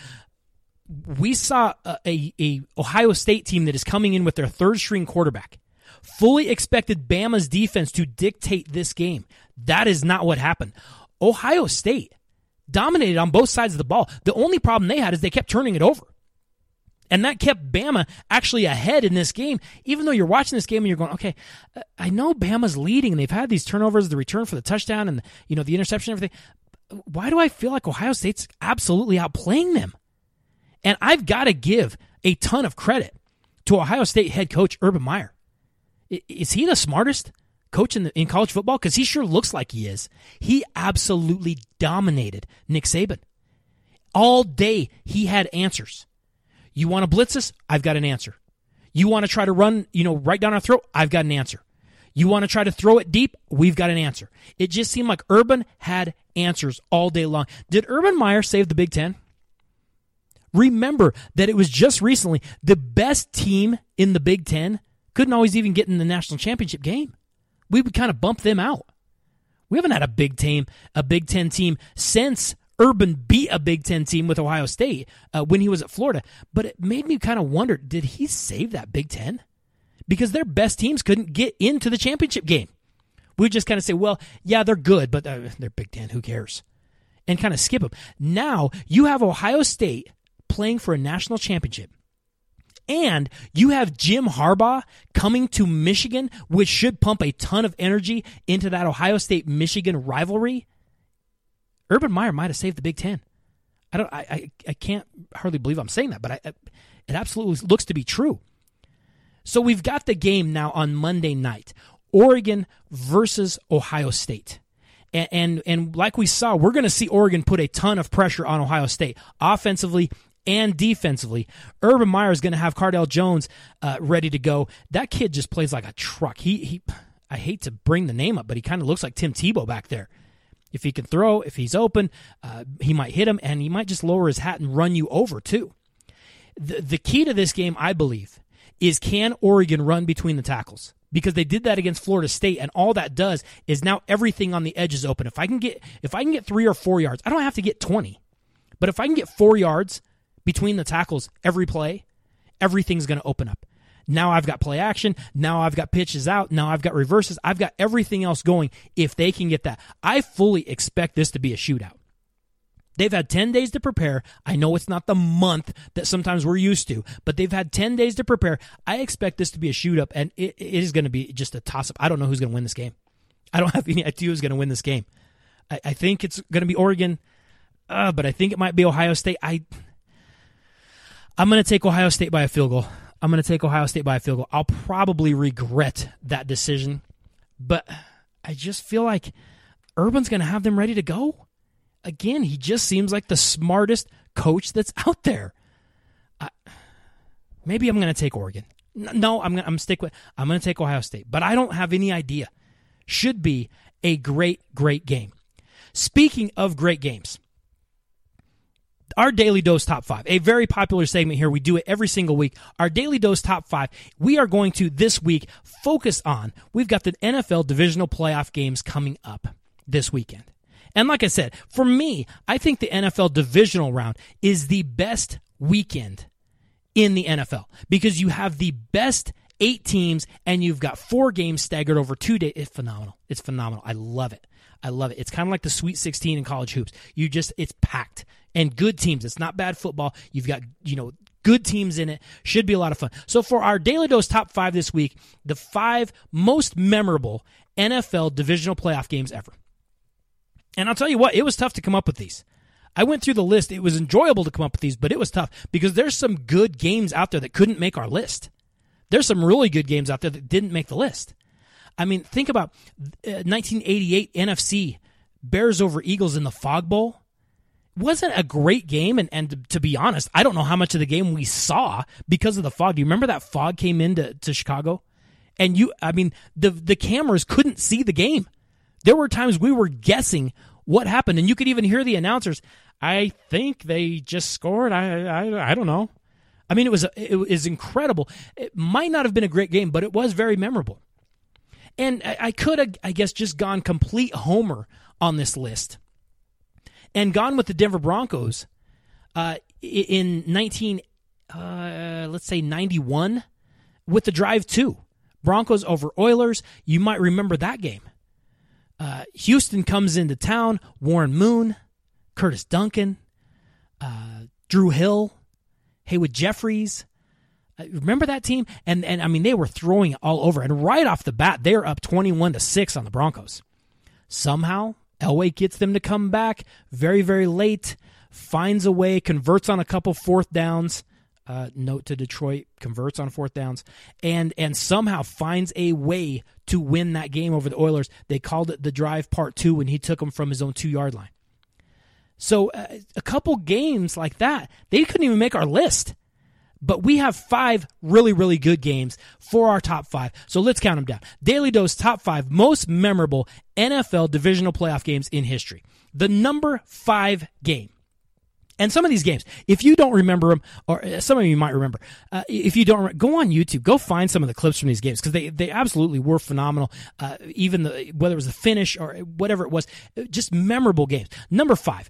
we saw a Ohio State team that is coming in with their third-string quarterback. Fully expected Bama's defense to dictate this game. That is not what happened. Ohio State dominated on both sides of the ball. The only problem they had is they kept turning it over. And that kept Bama actually ahead in this game, even though you're watching this game and you're going, okay, I know Bama's leading and they've had these turnovers, the return for the touchdown and the interception and everything. Why do I feel like Ohio State's absolutely outplaying them? And I've got to give a ton of credit to Ohio State head coach Urban Meyer. Is he the smartest coach in college football? Because he sure looks like he is. He absolutely dominated Nick Saban. All day, he had answers. You want to blitz us? I've got an answer. You want to try to run, right down our throat? I've got an answer. You want to try to throw it deep? We've got an answer. It just seemed like Urban had answers all day long. Did Urban Meyer save the Big Ten? Remember that it was just recently the best team in the Big Ten couldn't always even get in the national championship game. We would kind of bump them out. We haven't had a Big Ten team since Urban beat a Big Ten team with Ohio State when he was at Florida. But it made me kind of wonder, did he save that Big Ten? Because their best teams couldn't get into the championship game. We would just kind of say, well, yeah, they're good, but they're Big Ten. Who cares? And kind of skip them. Now you have Ohio State playing for a national championship. And you have Jim Harbaugh coming to Michigan, which should pump a ton of energy into that Ohio State-Michigan rivalry. Urban Meyer might have saved the Big Ten. I can't hardly believe I'm saying that, but it absolutely looks to be true. So we've got the game now on Monday night, Oregon versus Ohio State. And like we saw, we're going to see Oregon put a ton of pressure on Ohio State, offensively and defensively. Urban Meyer is going to have Cardale Jones ready to go. That kid just plays like a truck. I hate to bring the name up, but he kind of looks like Tim Tebow back there. If he can throw, if he's open, he might hit him, and he might just lower his hat and run you over too. The key to this game, I believe, is can Oregon run between the tackles? Because they did that against Florida State, and all that does is now everything on the edge is open. If I can get 3 or 4 yards, I don't have to get 20. But if I can get 4 yards between the tackles every play, everything's going to open up. Now I've got play action. Now I've got pitches out. Now I've got reverses. I've got everything else going if they can get that. I fully expect this to be a shootout. They've had 10 days to prepare. I know it's not the month that sometimes we're used to, but they've had 10 days to prepare. I expect this to be a shoot-up, and it is going to be just a toss-up. I don't know who's going to win this game. I don't have any idea who's going to win this game. I think it's going to be Oregon, but I think it might be Ohio State. I'm going to take Ohio State by a field goal. I'll probably regret that decision, but I just feel like Urban's going to have them ready to go. Again, he just seems like the smartest coach that's out there. Maybe I'm going to take Oregon. No, I'm going to take Ohio State, but I don't have any idea. Should be a great, great game. Speaking of great games, our Daily Dose Top 5, a very popular segment here. We do it every single week. Our Daily Dose Top 5, we are going to this week focus on, we've got the NFL divisional playoff games coming up this weekend. And like I said, for me, I think the NFL divisional round is the best weekend in the NFL because you have the best 8 teams and you've got 4 games staggered over 2 days. It's phenomenal. I love it. It's kind of like the Sweet 16 in college hoops. It's packed and good teams. It's not bad football. You've got, good teams in it. Should be a lot of fun. So for our Daily Dose Top 5 this week, the 5 most memorable NFL divisional playoff games ever. And I'll tell you what, it was tough to come up with these. I went through the list. It was enjoyable to come up with these, but it was tough because there's some good games out there that couldn't make our list. There's some really good games out there that didn't make the list. I mean, think about 1988 NFC, Bears over Eagles in the Fog Bowl. It wasn't a great game, and to be honest, I don't know how much of the game we saw because of the fog. Do you remember that fog came into Chicago? And the cameras couldn't see the game. There were times we were guessing what happened, and you could even hear the announcers. I think they just scored. I don't know. I mean, it was incredible. It might not have been a great game, but it was very memorable. And I could have, I guess, just gone complete homer on this list and gone with the Denver Broncos in 91 with the Drive 2. Broncos over Oilers. You might remember that game. Houston comes into town. Warren Moon, Curtis Duncan, Drew Hill, Haywood Jeffries. Remember that team? And I mean, they were throwing it all over. And right off the bat, they're up 21-6 on the Broncos. Somehow, Elway gets them to come back very, very late. finds a way, converts on a couple fourth downs. Note to Detroit, converts on fourth downs, and somehow finds a way to win that game over the Oilers. They called it the drive part 2 when he took them from his own 2-yard line. So a couple games like that, they couldn't even make our list. But we have 5 really, really good games for our top 5. So let's count them down. Daily Dose top 5 most memorable NFL divisional playoff games in history. The number 5 game. And some of these games, if you don't remember them, or some of you might remember, if you don't, go on YouTube, go find some of the clips from these games, because they absolutely were phenomenal. Even whether it was the finish or whatever it was, just memorable games. Number 5,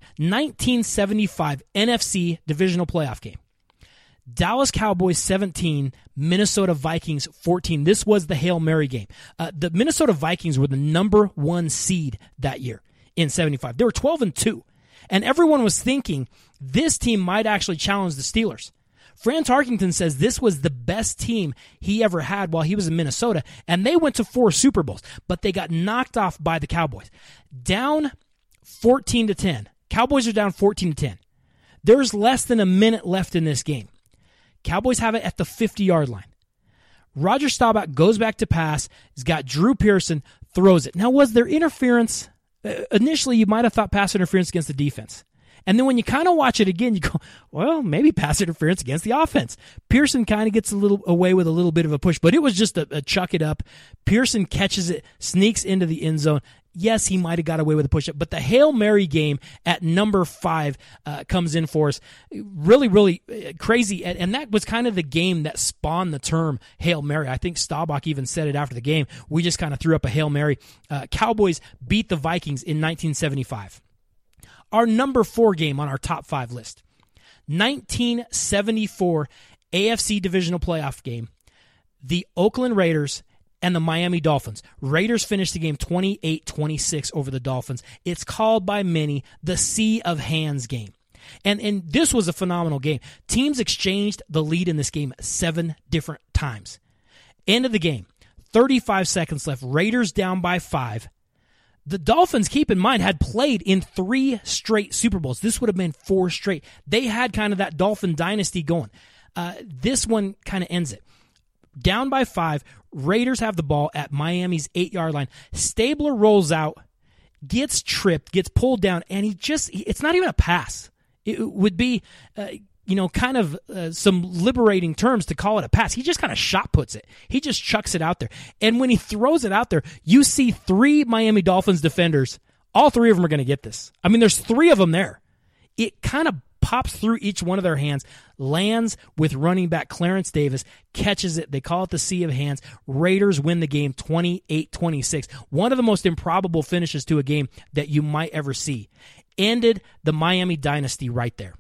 1975 NFC divisional playoff game. Dallas Cowboys 17, Minnesota Vikings 14. This was the Hail Mary game. The Minnesota Vikings were the number 1 seed that year in 75. They were 12-2. And everyone was thinking this team might actually challenge the Steelers. Fran Tarkenton says this was the best team he ever had while he was in Minnesota, and they went to 4 Super Bowls, but they got knocked off by the Cowboys. Down 14-10. Cowboys are down 14-10. There's less than a minute left in this game. Cowboys have it at the 50-yard line. Roger Staubach goes back to pass. He's got Drew Pearson, throws it. Now, was there interference? Initially, you might have thought pass interference against the defense. And then when you kind of watch it again, you go, well, maybe pass interference against the offense. Pearson kind of gets a little away with a little bit of a push, but it was just a chuck it up. Pearson catches it, sneaks into the end zone. Yes, he might have got away with a push-up, but the Hail Mary game at number 5 comes in for us. Really, really crazy, and that was kind of the game that spawned the term Hail Mary. I think Staubach even said it after the game. We just kind of threw up a Hail Mary. Cowboys beat the Vikings in 1975. Our number 4 game on our top 5 list, 1974 AFC Divisional Playoff game, the Oakland Raiders and the Miami Dolphins. Raiders finished the game 28-26 over the Dolphins. It's called by many the Sea of Hands game. And this was a phenomenal game. Teams exchanged the lead in this game 7 different times. End of the game, 35 seconds left. Raiders down by 5. The Dolphins, keep in mind, had played in 3 straight Super Bowls. This would have been 4 straight. They had kind of that Dolphin dynasty going. This one kind of ends it. Down by 5, Raiders have the ball at Miami's 8-yard line. Stabler rolls out, gets tripped, gets pulled down, and it's not even a pass. It would be, kind of some liberating terms to call it a pass. He just kind of shot puts it. He just chucks it out there. And when he throws it out there, you see 3 Miami Dolphins defenders. All 3 of them are going to get this. I mean, there's 3 of them there. It kind of pops through each one of their hands, lands with running back Clarence Davis, catches it. They call it the Sea of Hands. Raiders win the game 28-26. One of the most improbable finishes to a game that you might ever see. Ended the Miami dynasty right there.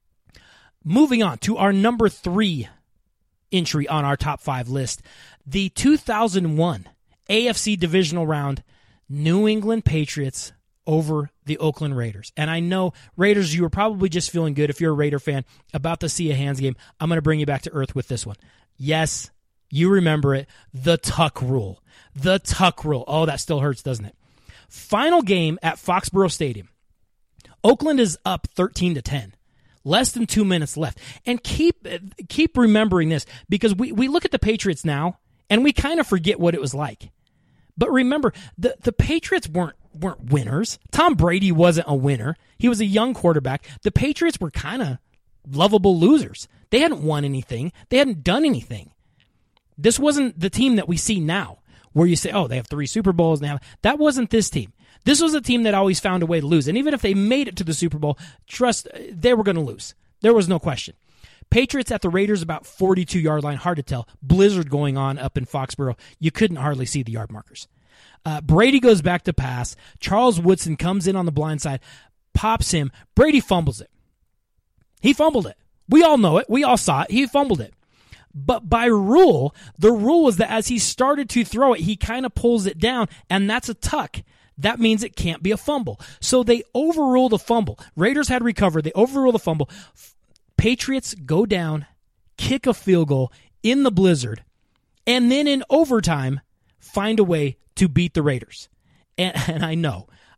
Moving on to our number 3 entry on our top 5 list, the 2001 AFC Divisional Round, New England Patriots over the Oakland Raiders. And I know, Raiders, you were probably just feeling good if you're a Raider fan about the Sea of Hands game. I'm going to bring you back to earth with this one. Yes, you remember it, the Tuck rule. The Tuck rule. Oh, that still hurts, doesn't it? Final game at Foxborough Stadium. Oakland is up 13-10. Less than 2 minutes left. And keep remembering this, because we look at the Patriots now, and we kind of forget what it was like. But remember, the Patriots weren't winners. Tom Brady wasn't a winner. He was a young quarterback. The Patriots were kind of lovable losers. They hadn't won anything. They hadn't done anything. This wasn't the team that we see now, where you say, oh, they have 3 Super Bowls now. That wasn't this team. This was a team that always found a way to lose. And even if they made it to the Super Bowl, trust, they were going to lose. There was no question. Patriots at the Raiders, about 42-yard line. Hard to tell. Blizzard going on up in Foxborough. You couldn't hardly see the yard markers. Brady goes back to pass. Charles Woodson comes in on the blind side, pops him. Brady fumbles it. He fumbled it. We all know it. We all saw it. He fumbled it. But by rule, the rule was that as he started to throw it, he kind of pulls it down, and that's a tuck. That means it can't be a fumble. So they overrule the fumble. Raiders had recovered. They overrule the fumble. Patriots go down, kick a field goal in the blizzard, and then in overtime, find a way to beat the Raiders. And I know,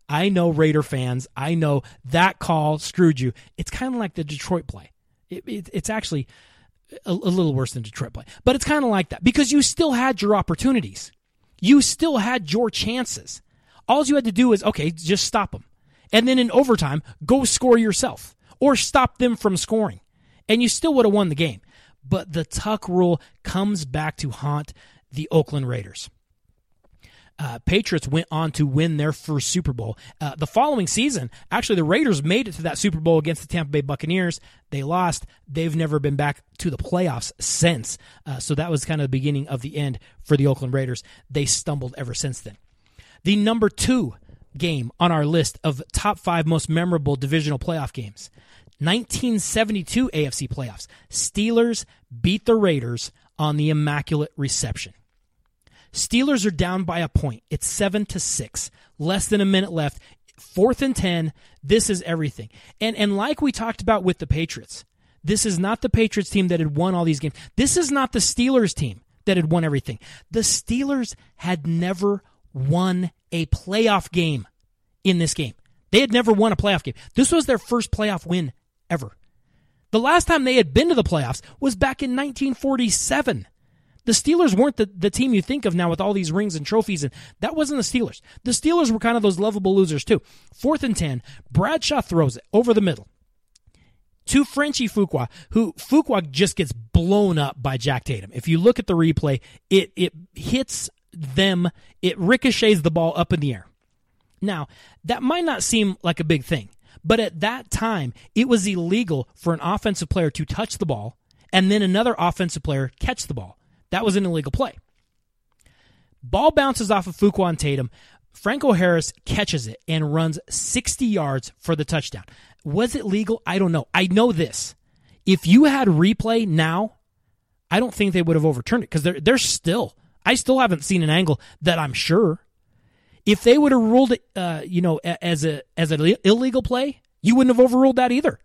I know Raider fans. I know that call screwed you. It's kind of like the Detroit play. It's actually a little worse than Detroit play. But it's kind of like that because you still had your opportunities. You still had your chances. All you had to do is, okay, just stop them. And then in overtime, go score yourself or stop them from scoring. And you still would have won the game. But the tuck rule comes back to haunt the Oakland Raiders. Patriots went on to win their first Super Bowl. The following season, actually, the Raiders made it to that Super Bowl against the Tampa Bay Buccaneers. They lost. They've never been back to the playoffs since. So that was kind of the beginning of the end for the Oakland Raiders. They stumbled ever since then. The number 2 game on our list of top 5 most memorable divisional playoff games. 1972 AFC playoffs. Steelers beat the Raiders on the Immaculate Reception. Steelers are down by a point. It's 7-6. Less than a minute left. 4th and 10. This is everything. And like we talked about with the Patriots, this is not the Patriots team that had won all these games. This is not the Steelers team that had won everything. The Steelers had never won a playoff game in this game. They had never won a playoff game. This was their first playoff win ever. The last time they had been to the playoffs was back in 1947. The Steelers weren't the team you think of now with all these rings and trophies, and that wasn't the Steelers. The Steelers were kind of those lovable losers too. 4th and 10, Bradshaw throws it over the middle to Frenchie Fuqua, who Fuqua just gets blown up by Jack Tatum. If you look at the replay, it hits them, it ricochets the ball up in the air. Now, that might not seem like a big thing, but at that time, it was illegal for an offensive player to touch the ball and then another offensive player catch the ball. That was an illegal play. Ball bounces off of Fuqua and Tatum. Franco Harris catches it and runs 60 yards for the touchdown. Was it legal? I don't know. I know this. If you had replay now, I don't think they would have overturned it because they're still. I still haven't seen an angle that I'm sure. If they would have ruled it, as an illegal play, you wouldn't have overruled that either.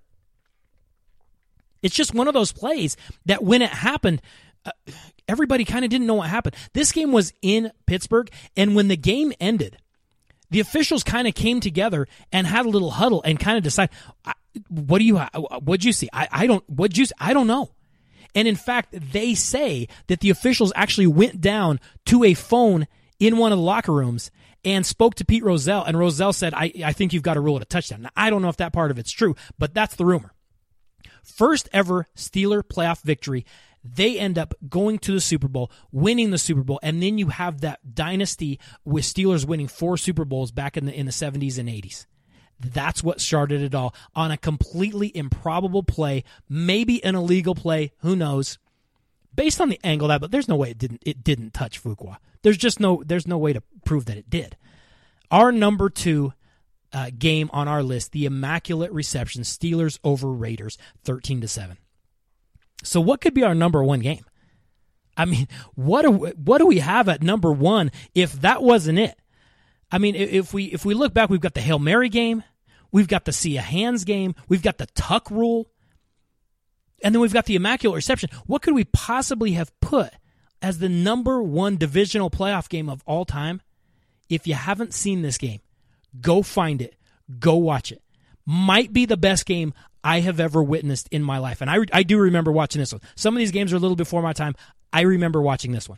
It's just one of those plays that when it happened, everybody kind of didn't know what happened. This game was in Pittsburgh, and when the game ended, the officials kind of came together and had a little huddle and kind of decided, what'd you see? I don't know. And in fact, they say that the officials actually went down to a phone in one of the locker rooms and spoke to Pete Rozelle, and Rozelle said, I think you've got to rule it a touchdown. Now, I don't know if that part of it's true, but that's the rumor. First ever Steeler playoff victory. They end up going to the Super Bowl, winning the Super Bowl, and then you have that dynasty with Steelers winning 4 Super Bowls back in the 70s and 80s. That's what started it all on a completely improbable play, maybe an illegal play, who knows? Based on the angle of that, but there's no way it didn't touch Fuqua. There's no way to prove that it did. Our number 2 game on our list, the Immaculate Reception, Steelers over Raiders, 13-7. So what could be our number 1 game? I mean, what do we have at number 1 if that wasn't it? I mean, if we look back, we've got the Hail Mary game, we've got the Sea of Hands game, we've got the Tuck rule, and then we've got the Immaculate Reception. What could we possibly have put as the number 1 divisional playoff game of all time? If you haven't seen this game, go find it. Go watch it. Might be the best game I have ever witnessed in my life. And I do remember watching this one. Some of these games are a little before my time. I remember watching this one.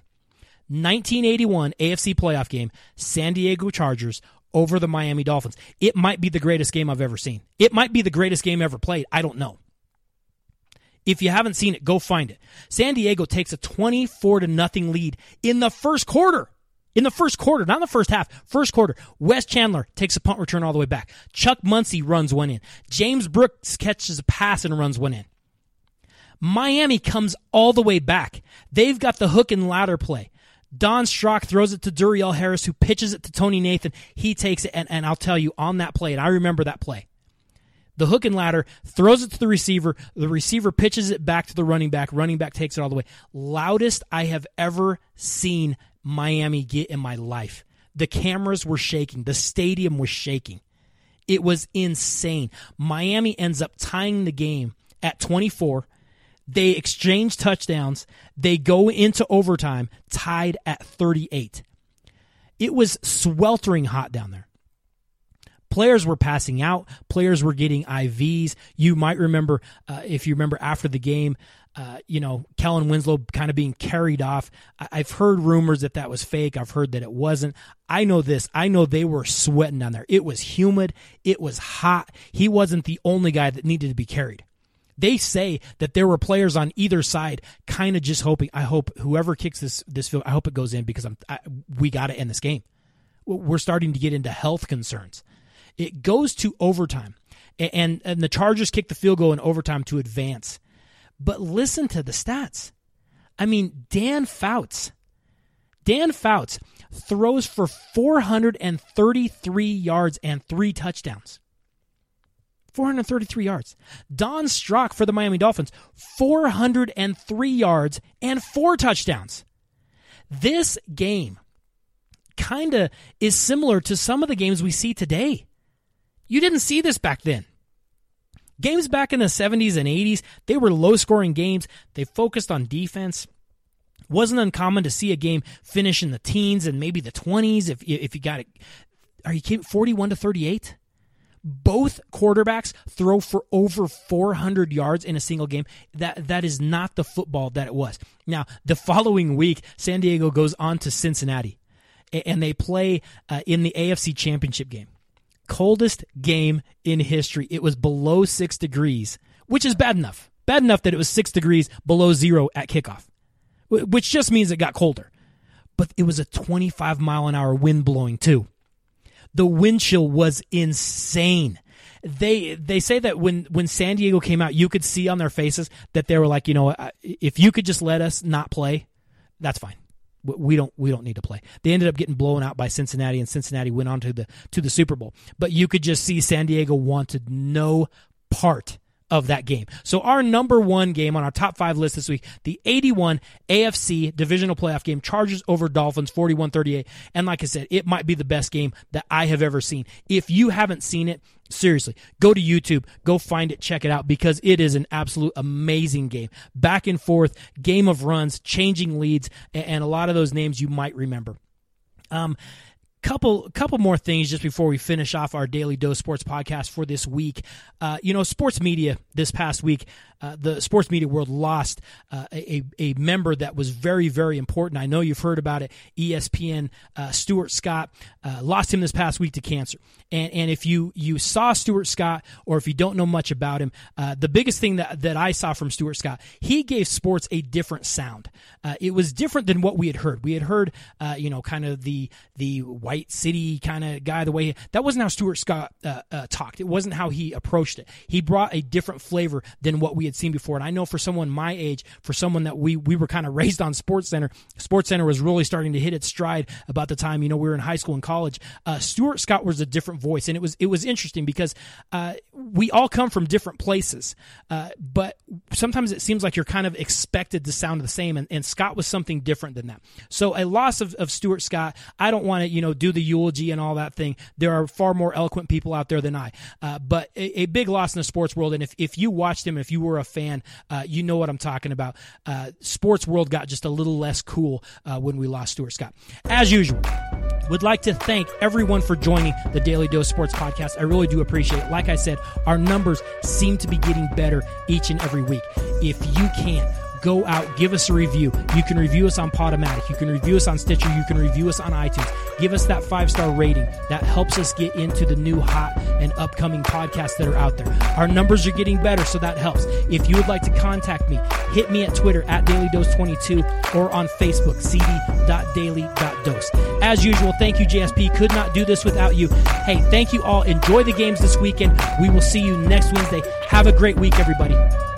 1981 AFC playoff game, San Diego Chargers over the Miami Dolphins. It might be the greatest game I've ever seen. It might be the greatest game ever played. I don't know. If you haven't seen it, go find it. San Diego takes a 24-0 lead in the first quarter. In the first quarter, not in the first half, first quarter, Wes Chandler takes a punt return all the way back. Chuck Muncie runs one in. James Brooks catches a pass and runs one in. Miami comes all the way back. They've got the hook and ladder play. Don Strock throws it to Duriel Harris, who pitches it to Tony Nathan. He takes it, and I'll tell you, on that play, and I remember that play, the hook and ladder, throws it to the receiver pitches it back to the running back takes it all the way. Loudest I have ever seen Miami get in my life. The cameras were shaking. The stadium was shaking. It was insane. Miami ends up tying the game at 24. They exchange touchdowns. They go into overtime, tied at 38. It was sweltering hot down there. Players were passing out. Players were getting IVs. You might remember, if you remember after the game, Kellen Winslow kind of being carried off. I've heard rumors that was fake. I've heard that it wasn't. I know this. I know they were sweating down there. It was humid. It was hot. He wasn't the only guy that needed to be carried. They say that there were players on either side kind of just hoping, I hope whoever kicks this field, I hope it goes in because we got to end this game. We're starting to get into health concerns. It goes to overtime, and the Chargers kick the field goal in overtime to advance. But listen to the stats. I mean, Dan Fouts throws for 433 yards and 3 touchdowns. 433 yards. Don Strock for the Miami Dolphins, 403 yards and 4 touchdowns. This game kind of is similar to some of the games we see today. You didn't see this back then. Games back in the 70s and 80s, they were low-scoring games. They focused on defense. Wasn't uncommon to see a game finish in the teens and maybe the 20s if you got it. Are you kidding? 41-38? Both quarterbacks throw for over 400 yards in a single game. That is not the football that it was. Now, the following week, San Diego goes on to Cincinnati, and they play in the AFC Championship game. Coldest game in history. It was below 6 degrees, which is bad enough. Bad enough that it was 6 degrees below zero at kickoff, which just means it got colder. But it was a 25-mile-an-hour wind blowing, too. The wind chill was insane. They say that when San Diego came out, you could see on their faces that they were like, if you could just let us not play, that's fine. We don't need to play. They ended up getting blown out by Cincinnati, and Cincinnati went on to the Super Bowl. But you could just see San Diego wanted no part of that game. So our number one game on our top 5 list this week, the 81 AFC divisional playoff game, Chargers over Dolphins, 41-38. And like I said, it might be the best game that I have ever seen. If you haven't seen it, seriously, go to YouTube, go find it, check it out, because it is an absolute amazing game. Back and forth, game of runs, changing leads, and a lot of those names you might remember. Couple more things just before we finish off our Daily Dose Sports podcast for this week. Sports media this past week, the sports media world lost a member that was very, very important. I know you've heard about it. ESPN, Stuart Scott, lost him this past week to cancer. And if you saw Stuart Scott, or if you don't know much about him, the biggest thing that I saw from Stuart Scott, he gave sports a different sound. It was different than what we had heard. We had heard, kind of the white city kind of guy, the way that wasn't how Stuart Scott talked. It wasn't how he approached it. He brought a different flavor than what we had seen before. And I know for someone my age, for someone that we were kind of raised on SportsCenter was really starting to hit its stride about the time, we were in high school and college. Stuart Scott was a different voice, and it was interesting because we all come from different places, but sometimes it seems like you're kind of expected to sound the same, and Scott was something different than that. So a loss of Stuart Scott, I don't want to do the eulogy and all that thing. There are far more eloquent people out there than I, but a big loss in the sports world. And if you watched him, if you were a fan, you know what I'm talking about. Sports world got just a little less cool when we lost Stuart Scott. As usual, would like to thank everyone for joining the Daily Dose Sports podcast. I really do appreciate it. Like I said, our numbers seem to be getting better each and every week. If you can, go out, give us a review. You can review us on Podomatic. You can review us on Stitcher. You can review us on iTunes. Give us that 5-star rating. That helps us get into the new hot and upcoming podcasts that are out there. Our numbers are getting better, so that helps. If you would like to contact me, hit me at Twitter at DailyDose22 or on Facebook, cd.daily.dose. As usual, thank you, JSP. Could not do this without you. Hey, thank you all. Enjoy the games this weekend. We will see you next Wednesday. Have a great week, everybody.